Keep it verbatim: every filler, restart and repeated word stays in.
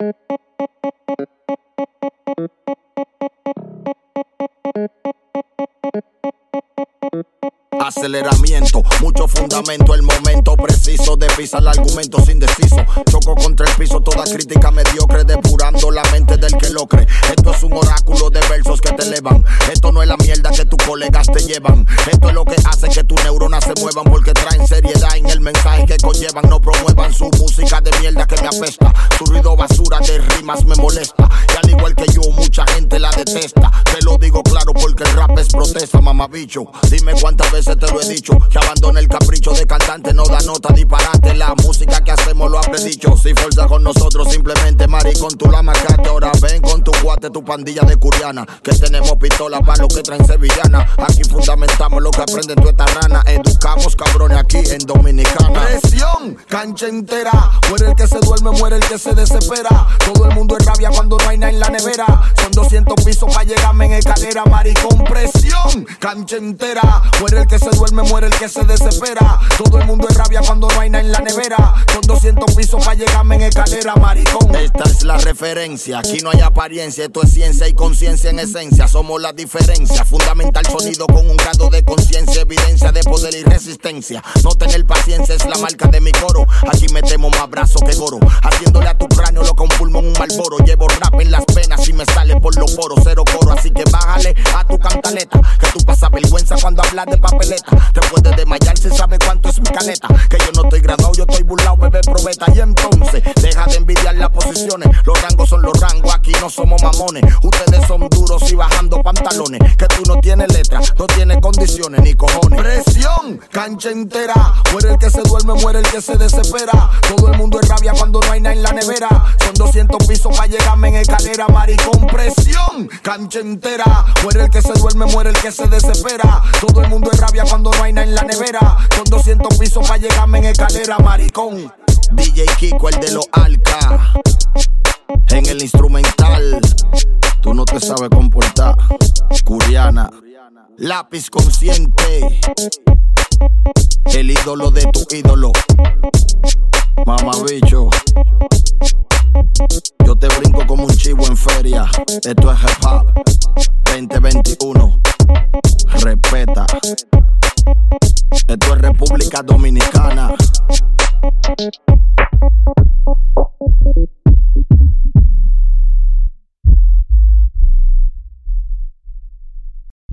Aceleramiento, mucho fundamento, el momento preciso de pisar el argumento sin indeciso. Choco contra el piso, toda crítica mediocre, depurando la mente del que lo cree. Esto es un oráculo de versos que te elevan. Esto no es la mierda que tus colegas te llevan. Esto es lo que hace que tus neuronas se muevan, porque traen seriedad en el mensaje que conllevan. No promuevan su música de mierda que me apesta. Su ruido basura de rimas me molesta. Y al igual que yo, mucha gente la detesta. Te lo digo claro porque el rap es protesta, mamabicho. Dime cuántas veces te lo he dicho, que abandone el capricho de cantante, no da nota, disparate. La música que hacemos lo ha predicho. Si fuerza con nosotros, simplemente maricón, tú la marcaste. Ahora ven con tu guate, tu pandilla de curiana, que tenemos pistolas para los que traen sevillana. Aquí fundamentamos lo que aprenden tu esta rana. Educamos cabrones aquí en Dominicana. Presión, cancha entera. Muere el que se duerme, muere el que se desespera. Todo el mundo es rabia cuando no hay nada en la nevera. Son doscientos pisos para llegarme en escalera, maricón. Presión, cancha entera. Muere el que se duerme, muere el que se desespera. Todo el mundo es rabia cuando no hay nada en la nevera. Son doscientos pisos para llegarme en escalera, maricón. Esta es la referencia, aquí no hay apariencia. Esto es ciencia y conciencia en esencia. Somos la diferencia, fundamental sonido con un grado de conciencia. Evidencia de poder y resistencia. No tener paciencia es la marca de mi coro. Aquí metemos más brazos que goro, haciéndole a tu cráneo lo que un pulmón un Marlboro. Llevo rap en las penas y me sale por los poros. Cero coro, así que bájale a tu cantaleta, que tú pasas vergüenza cuando hablas de papeleta. Te puedes desmayar si sabes cuánto es mi caneta. Que yo no estoy graduado, yo estoy burlado, bebé probeta. Y entonces, deja de envidiar las posiciones. Los rangos son los rangos, aquí no somos mamones. Ustedes son duros y bajando pantalones. Que tú no tienes letra, no tienes condiciones ni cojones. Presión, cancha entera. Muere el que se duerme, muere el que se desespera. Todo el mundo es rabia cuando no hay nada en la nevera. Son doscientos pisos para llegarme en escalera, maricón. Presión, cancha entera. Muere el que se duerme, muere el que se desespera. Todo el mundo es rabia cuando no hay nada en la nevera. Son doscientos pisos para llegarme en escalera, maricón. D J Kiko, el de los Alca. En el instrumental, tú no te sabes comportar. Curiana, lápiz consciente. El ídolo de tu ídolo. Mamabicho, yo te brinco como un chivo en feria. Esto es hip hop veinte veintiuno. Respeta. Esto es República Dominicana.